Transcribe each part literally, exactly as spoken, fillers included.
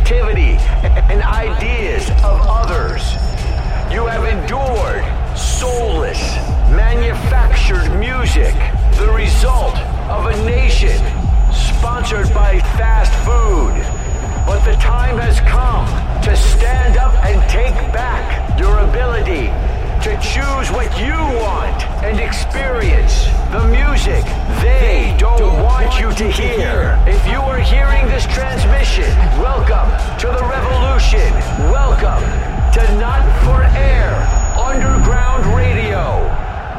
creativity and ideas of others. You have endured soulless, manufactured music, the result of a nation sponsored by fast food. But the time has come to stand up and take back your ability to choose what you want and experience the music they don't want you to hear. If you are hearing this transmission, welcome to the revolution. Welcome to Not for Air Underground Radio.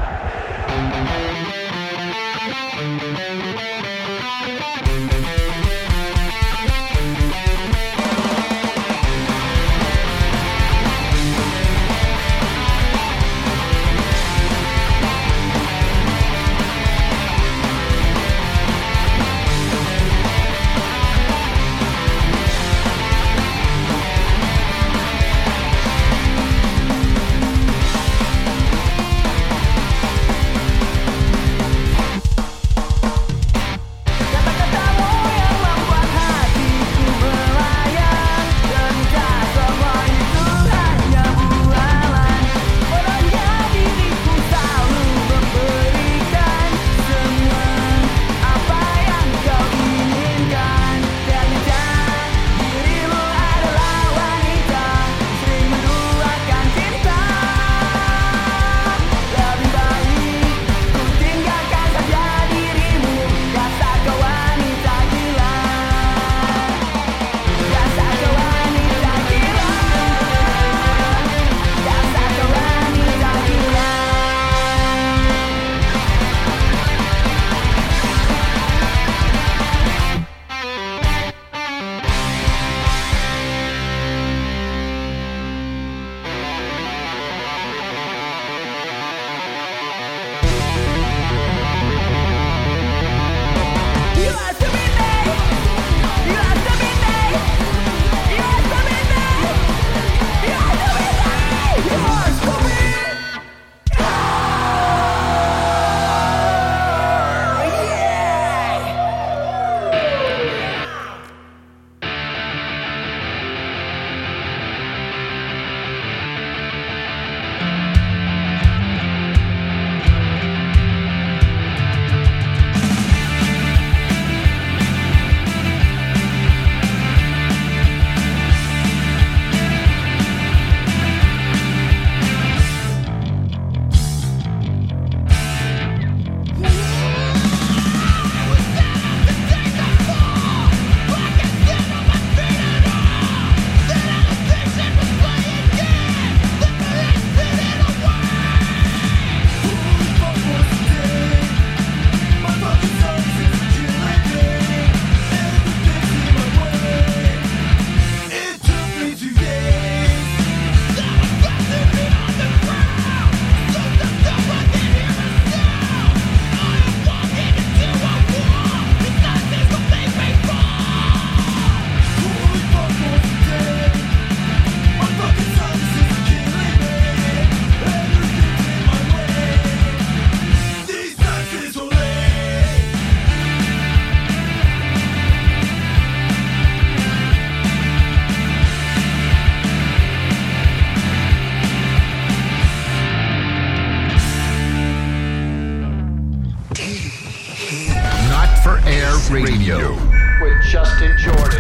Radio with Justin Jordan.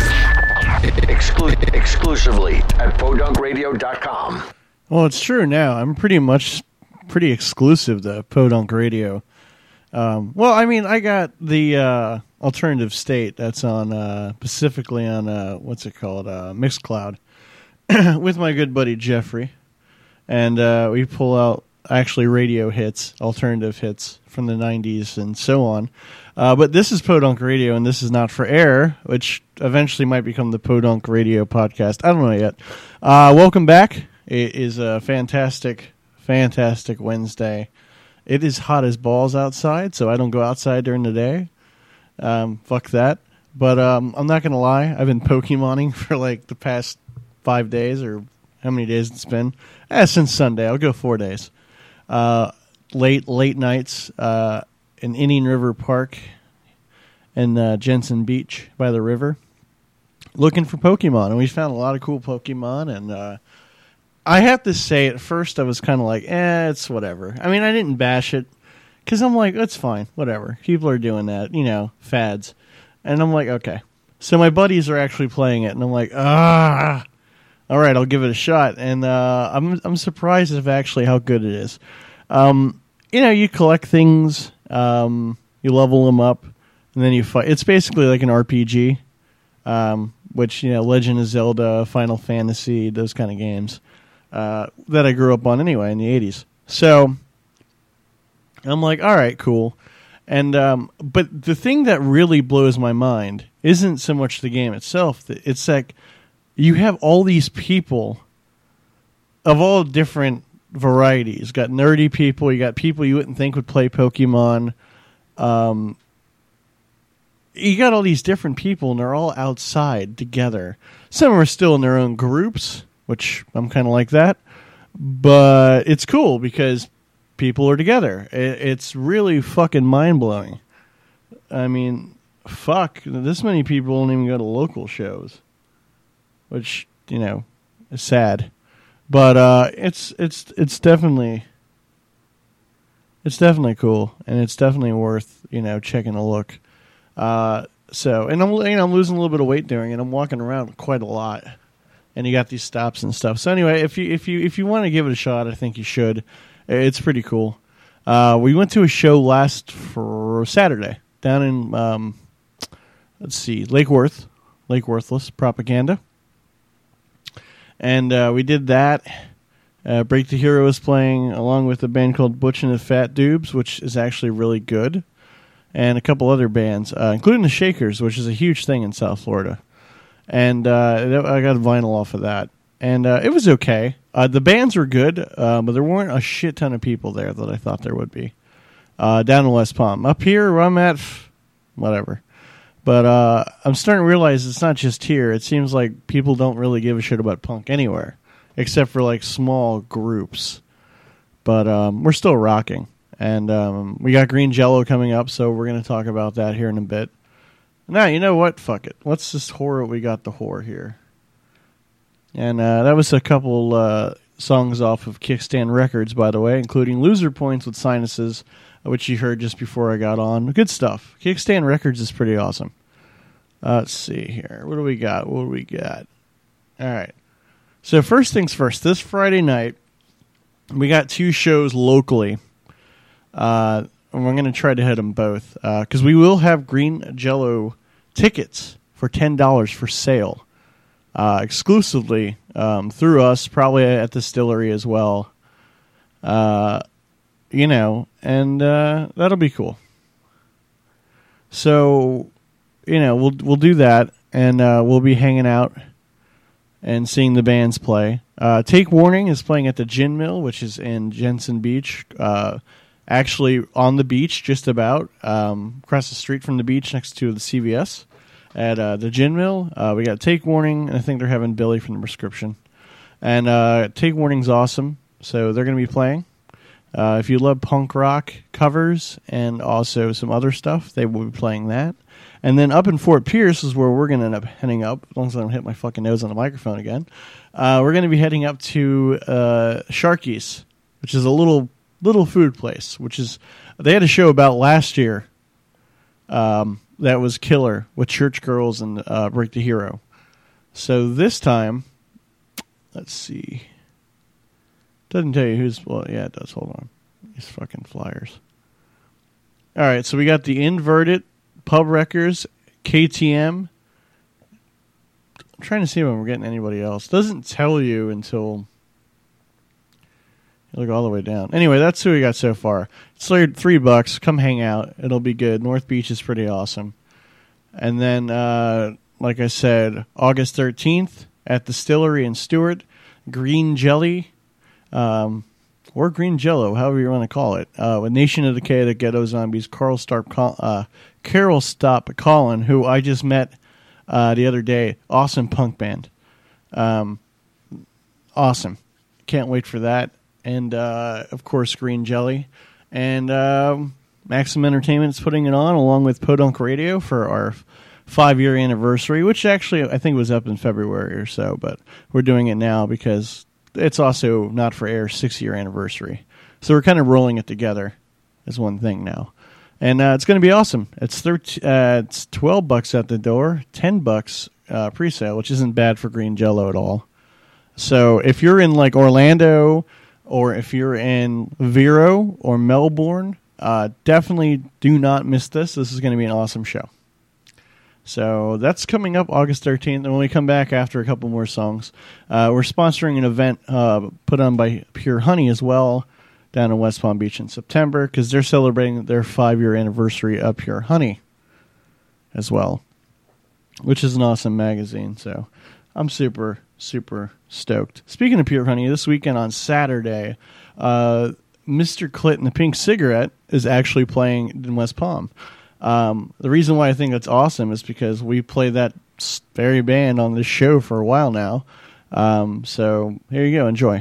Exclu- exclusively at podunk radio dot com. Well, it's true now. I'm pretty much pretty exclusive to Podunk Radio. Um, well, I mean, I got the uh, Alternative State that's on uh, specifically on uh, what's it called, uh, Mixcloud, with my good buddy Jeffrey, and uh, we pull out actually radio hits, alternative hits from the nineties and so on. Uh, but this is Podunk Radio, and this is Not for Air, which eventually might become the Podunk Radio podcast. I don't know yet. Uh, welcome back. It is a fantastic, fantastic Wednesday. It is hot as balls outside, so I don't go outside during the day. Um, fuck that. But um, I'm not going to lie. I've been Pokemoning for like the past five days, or how many days it's been? Eh, since Sunday. I'll go four days. Uh, late, late nights uh, in Indian River Park and uh, Jensen Beach by the river. looking for Pokemon, and we found a lot of cool Pokemon, and uh, I have to say, at first I was kind of like, eh, it's whatever. I mean, I didn't bash it, because I'm like, that's fine, whatever. People are doing that, you know, fads. And I'm like, okay. So my buddies are actually playing it, and I'm like, ah, all right, I'll give it a shot. And uh, I'm I'm surprised of actually how good it is. Um, you know, you collect things, um, you level them up, and then you fight. It's basically like an R P G. Um, which, you know, Legend of Zelda, Final Fantasy, those kind of games uh, that I grew up on anyway in the eighties. So I'm like, all right, cool. And um, but the thing that really blows my mind isn't so much the game itself. It's like you have all these people of all different varieties. You got nerdy people. You got people you wouldn't think would play Pokemon. Um You got all these different people, and they're all outside together. Some are still in their own groups, which I'm kind of like that. But it's cool because people are together. It's really fucking mind-blowing. I mean, fuck, this many people don't even go to local shows, which, you know, is sad. But uh, it's it's it's definitely it's definitely cool, and it's definitely worth, you know, checking a look. Uh, so, and I'm, you know, I'm losing a little bit of weight doing it. I'm walking around quite a lot, and you got these stops and stuff. So anyway, if you, if you, if you want to give it a shot, I think you should. It's pretty cool. Uh, we went to a show last for Saturday down in, um, let's see, Lake Worth, Lake Worthless Propaganda. And, uh, we did that. Uh, Break the Hero was playing along with a band called Butch and the Fat Dubes, which is actually really good. And a couple other bands, uh, including the Shakers, which is a huge thing in South Florida. And uh, I got vinyl off of that. And uh, it was okay. Uh, the bands were good, uh, but there weren't a shit ton of people there that I thought there would be. Uh, down in West Palm. Up here where I'm at, whatever. But uh, I'm starting to realize it's not just here. It seems like people don't really give a shit about punk anywhere, except for like small groups. But um, we're still rocking. And um, we got Green Jello coming up, so we're going to talk about that here in a bit. Now, you know what? Fuck it. What's this horror? We got the whore here. And uh, that was a couple uh, songs off of Kickstand Records, by the way, including Loser Points with Sinuses, which you heard just before I got on. Good stuff. Kickstand Records is pretty awesome. Uh, let's see here. What do we got? What do we got? All right. So first things first. This Friday night, we got two shows locally. Uh, and we're going to try to hit them both because uh, we will have Green Jello tickets for ten dollars for sale uh, exclusively um, through us, probably at the distillery as well. Uh, you know, and uh, that'll be cool. So, you know, we'll we'll do that, and uh, we'll be hanging out and seeing the bands play. Uh, Take Warning is playing at the Gin Mill, which is in Jensen Beach. Uh, Actually, on the beach, just about um, across the street from the beach, next to the C V S at uh, the Gin Mill. Uh, we got Take Warning, and I think they're having Billy from the Prescription. And uh, Take Warning's awesome, so they're going to be playing. Uh, if you love punk rock covers and also some other stuff, they will be playing that. And then up in Fort Pierce is where we're going to end up heading up, as long as I don't hit my fucking nose on the microphone again. Uh, we're going to be heading up to uh, Sharky's, which is a little little food place, which is, they had a show about last year um, that was killer with Church Girls and uh, Break the Hero. So this time, let's see. Doesn't tell you who's, well, yeah, it does. Hold on. These fucking flyers. All right, so we got the Inverted, Pub Wreckers, K T M. I'm trying to see when we're getting anybody else. Doesn't tell you until you look all the way down. Anyway, that's who we got so far. It's like three bucks. Come hang out. It'll be good. North Beach is pretty awesome. And then, uh, like I said, August thirteenth at the Distillery in Stewart, Green Jelly, um, or Green Jello, however you want to call it, uh, with Nation of Decay, the Ghetto Zombies, Carol Stop, uh, Carol Stop Collin, who I just met uh, the other day. Awesome punk band. Um, awesome. Can't wait for that. And, uh, of course, Green Jelly. And um, Maximum Entertainment is putting it on, along with Podunk Radio for our five-year anniversary, which actually I think was up in February or so, but we're doing it now because it's also Not For Air's six-year anniversary. So we're kind of rolling it together as one thing now. And uh, it's going to be awesome. It's thirteen, uh, it's twelve bucks at the door, ten bucks uh, pre-sale, which isn't bad for Green Jello at all. So if you're in like Orlando or if you're in Vero or Melbourne, uh, definitely do not miss this. This is going to be an awesome show. So that's coming up August thirteenth. And when we come back after a couple more songs, uh, we're sponsoring an event uh, put on by Pure Honey as well down in West Palm Beach in September because they're celebrating their five-year anniversary of Pure Honey as well, which is an awesome magazine. So I'm super, super stoked. Speaking of Pure Honey, this weekend on Saturday, uh, Mister Clit and the Pink Cigarette is actually playing in West Palm. Um, the reason why I think that's awesome is because we play that very band on this show for a while now. Um, so here you go. Enjoy.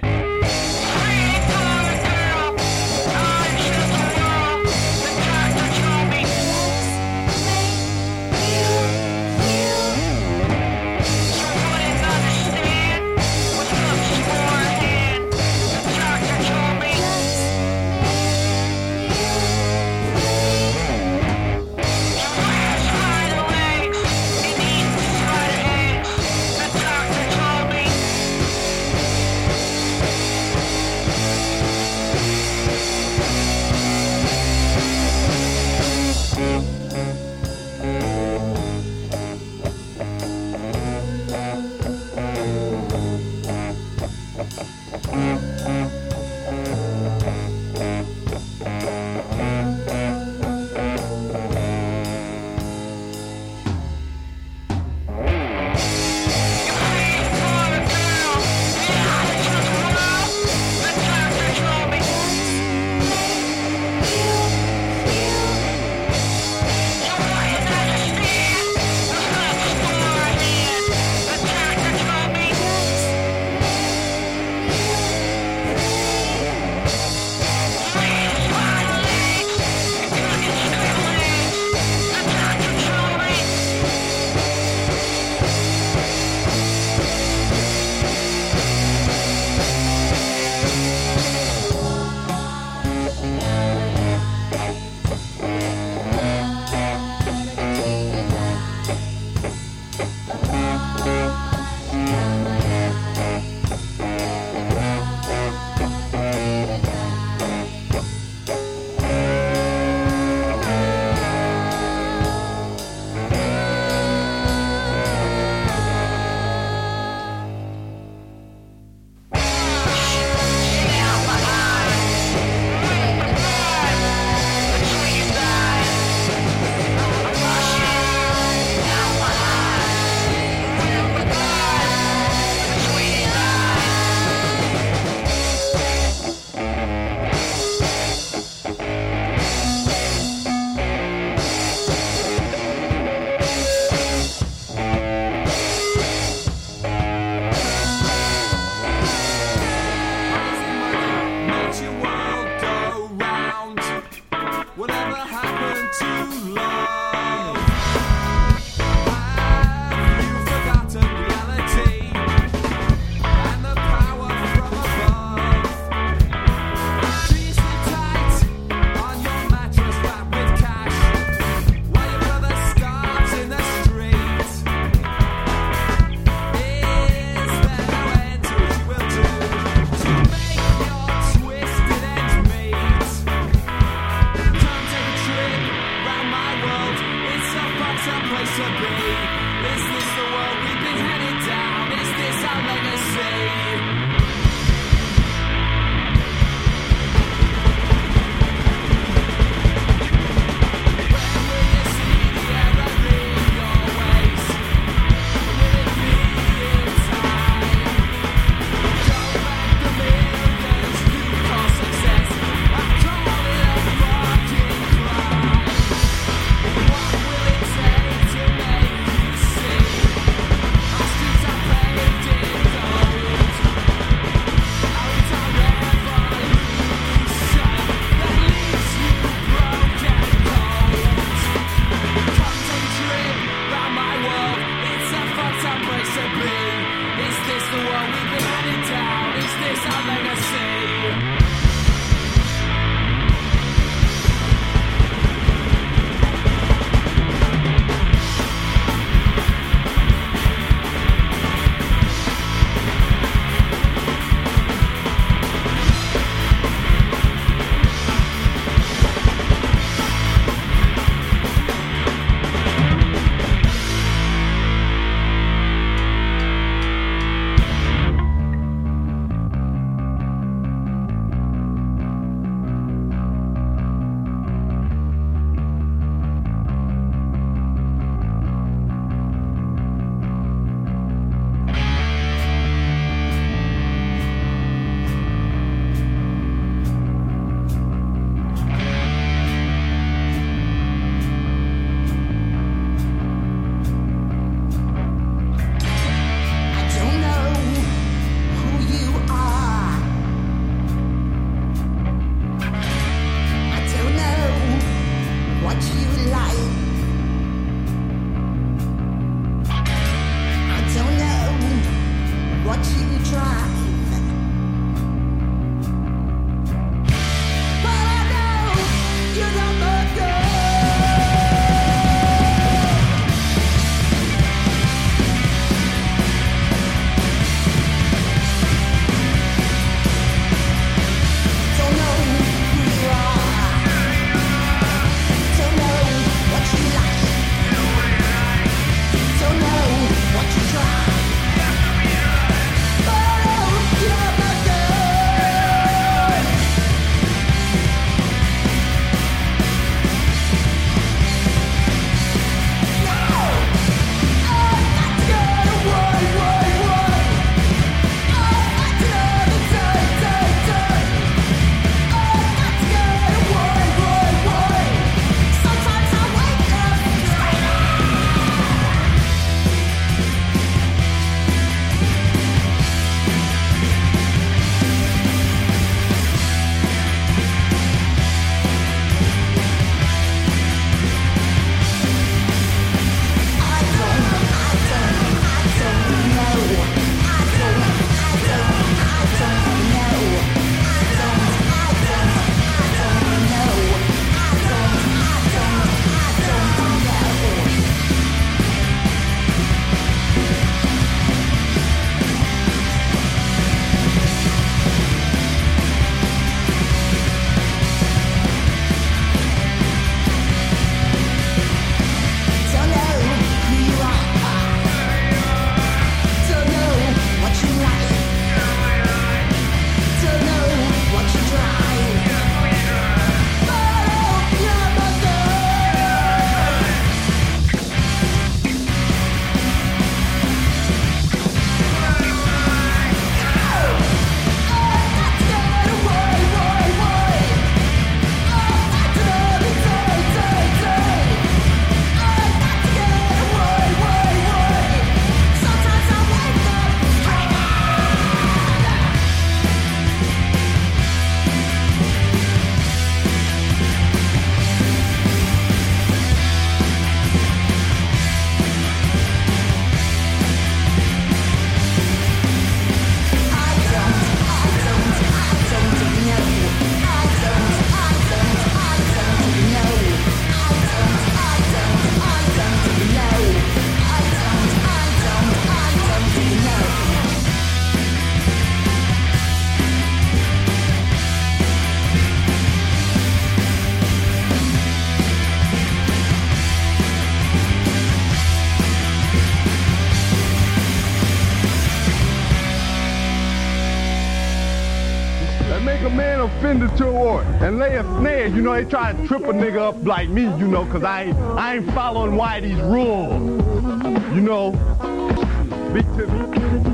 it to a war. And lay a snare, you know, they try to trip a nigga up like me, you know, because I ain't, I ain't following Whitey's rules. You know, speak to me.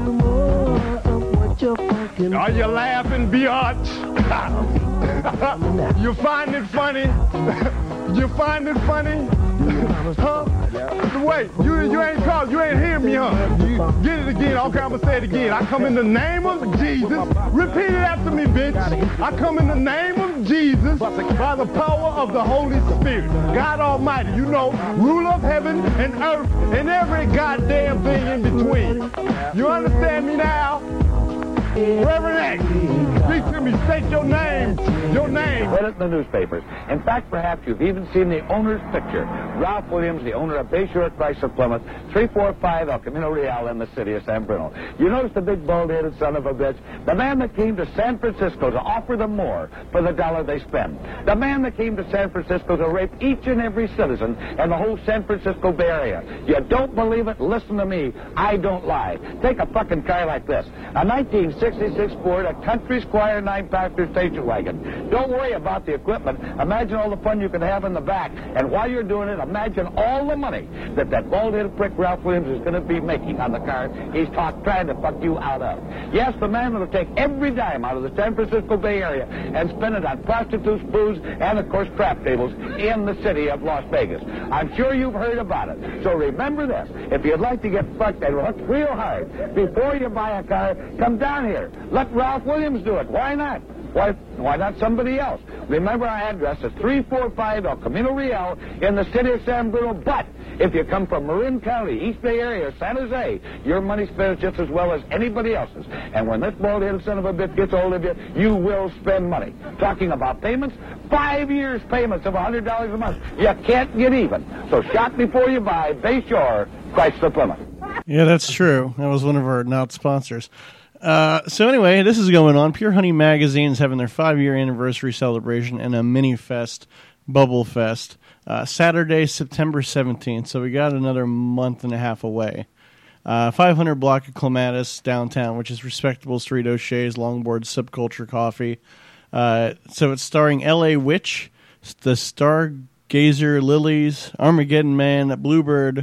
Are you laughing, biatch? You find it funny? You find it funny? Huh? Wait, you you ain't called, you ain't hear me, huh? You, get it again. Okay, I'm gonna say it again. I come in the name of Jesus. Repeat it after me, bitch. I come in the name of Jesus by the power of the Holy Spirit. God Almighty, you know, ruler of heaven and earth and every goddamn thing in between. You understand me now? Reverend X, speak to me. State your name. Your name. Read it in the newspapers. In fact, perhaps you've even seen the owner's picture. Ralph Williams, the owner of Bayshore Chrysler Plymouth, three forty-five El Camino Real in the city of San Bruno. You notice the big bald-headed son of a bitch? The man that came to San Francisco to offer them more for the dollar they spend. The man that came to San Francisco to rape each and every citizen in the whole San Francisco Bay Area. You don't believe it? Listen to me. I don't lie. Take a fucking car like this. A nineteen sixty-six Ford, a Country Squire nine-passenger station wagon. Don't worry about the equipment. Imagine all the fun you can have in the back. And while you're doing it, imagine all the money that that bald-headed prick Ralph Williams is going to be making on the car he's talk, trying to fuck you out of. Yes, the man will take every dime out of the San Francisco Bay Area and spend it on prostitutes, booze, and, of course, crap tables in the city of Las Vegas. I'm sure you've heard about it. So remember this. If you'd like to get fucked and hooked real hard before you buy a car, come down here. Let Ralph Williams do it. Why not? Why, why not somebody else? Remember, our address is three forty-five El Camino Real in the city of San Bruno. But if you come from Marin County, East Bay Area, San Jose, your money spends just as well as anybody else's. And when this bald-headed son of a bitch gets hold of you, you will spend money. Talking about payments, five years payments of one hundred dollars a month. You can't get even. So shop before you buy. Bayshore Chrysler Plymouth. Yeah, that's true. That was one of our not sponsors. Uh, so anyway, this is going on. Pure Honey Magazine is having their five-year anniversary celebration and a mini fest, Bubble Fest, uh, Saturday, September seventeenth. So we got another month and a half away. Uh, five hundred block of Clematis downtown, which is Respectable Street, O'Shea's, Longboard, Subculture Coffee. Uh, so it's starring L A Witch, the Stargazer Lilies, Armageddon Man, Bluebird,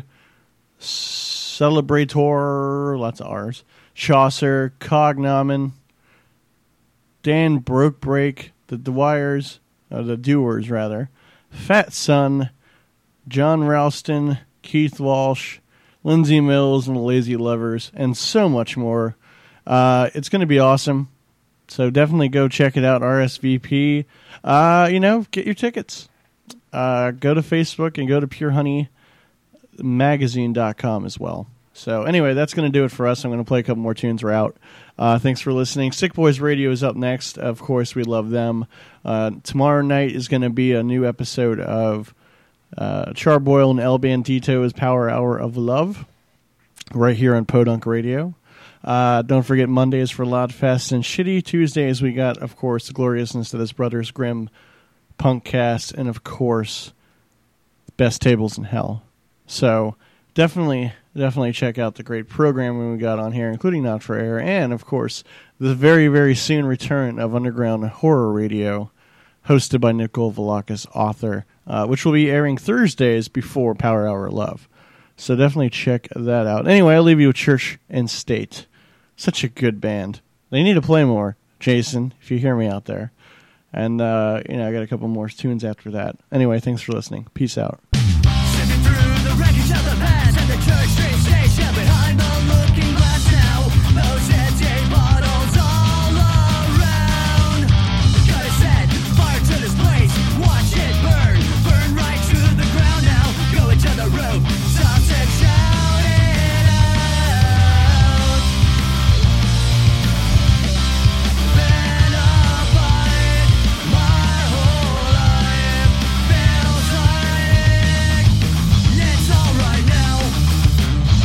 Celebrator, lots of R's, Chaucer, Cognomen, Dan Brokebreak, the Dwyers, uh, the Doers rather, Fat Son, John Ralston, Keith Walsh, Lindsay Mills, and the Lazy Lovers, and so much more. Uh, it's going to be awesome. So definitely go check it out, R S V P. Uh, you know, get your tickets. Uh, go to Facebook and go to pure honey magazine dot com as well. So anyway, that's going to do it for us. I'm going to play a couple more tunes. We're out. Uh, thanks for listening. Sick Boys Radio is up next. Of course, we love them. Uh, tomorrow night is going to be a new episode of uh, Charboil and El Bandito's Power Hour of Love right here on Podunk Radio. Uh, don't forget Mondays for Loud Fest, and shitty Tuesdays we got, of course, the gloriousness of this Brothers Grimm Punkcast, and of course, Best Tables in Hell. So definitely, definitely check out the great programming we got on here, including Not For Air, and of course, the very, very soon return of Underground Horror Radio, hosted by Nicole Velakis, author, uh, which will be airing Thursdays before Power Hour of Love. So definitely check that out. Anyway, I'll leave you with Church and State. Such a good band. They need to play more, Jason, if you hear me out there. And, uh, you know, I got a couple more tunes after that. Anyway, thanks for listening. Peace out. Sifting through the wreckage of the past and the Church Street station behind the looking glass now. Those empty bottles all around. Gotta set fire to this place. Watch it burn. Burn right to the ground now. Go into the room. Stop and shout it out. Been apart my whole life. Feels like it's alright now.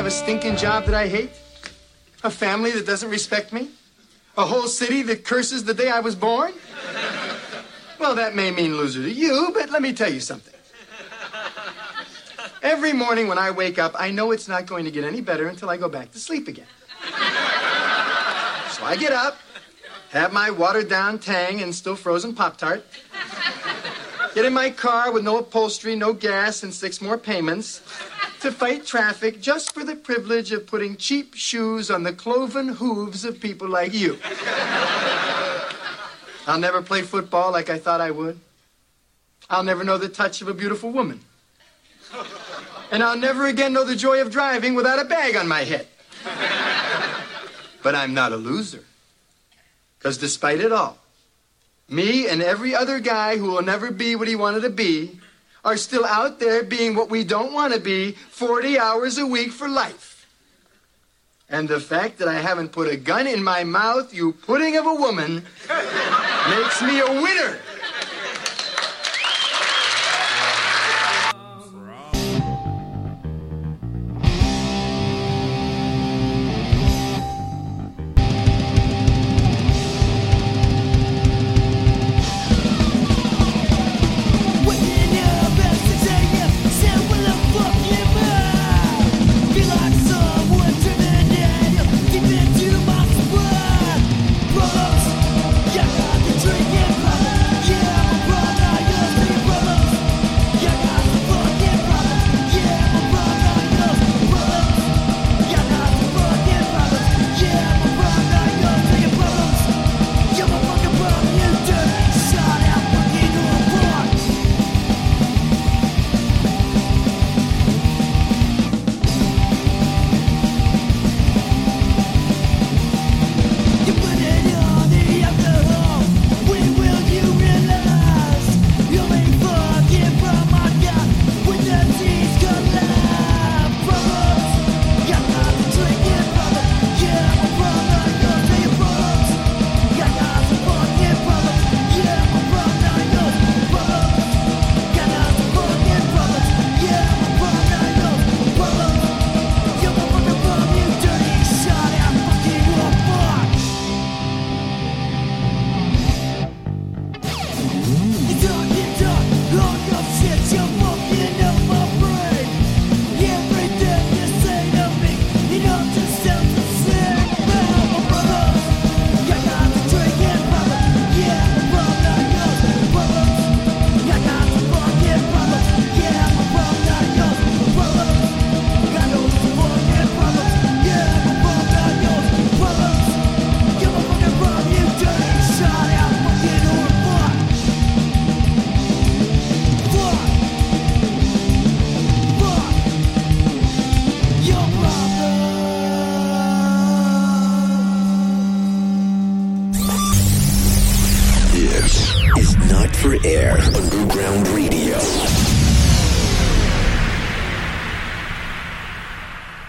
a stinking job that I hate? A family that doesn't respect me? A whole city that curses the day I was born? Well, that may mean loser to you, but let me tell you something. Every morning when I wake up, I know it's not going to get any better until I go back to sleep again. So I get up, have my watered-down Tang and still frozen Pop-Tart, get in my car with no upholstery, no gas, and six more payments to fight traffic just for the privilege of putting cheap shoes on the cloven hooves of people like you. I'll never play football like I thought I would. I'll never know the touch of a beautiful woman. And I'll never again know the joy of driving without a bag on my head. But I'm not a loser. Because despite it all, me and every other guy who will never be what he wanted to be are still out there being what we don't want to be forty hours a week for life. And the fact that I haven't put a gun in my mouth, you pudding of a woman, makes me a winner. For air, underground radio.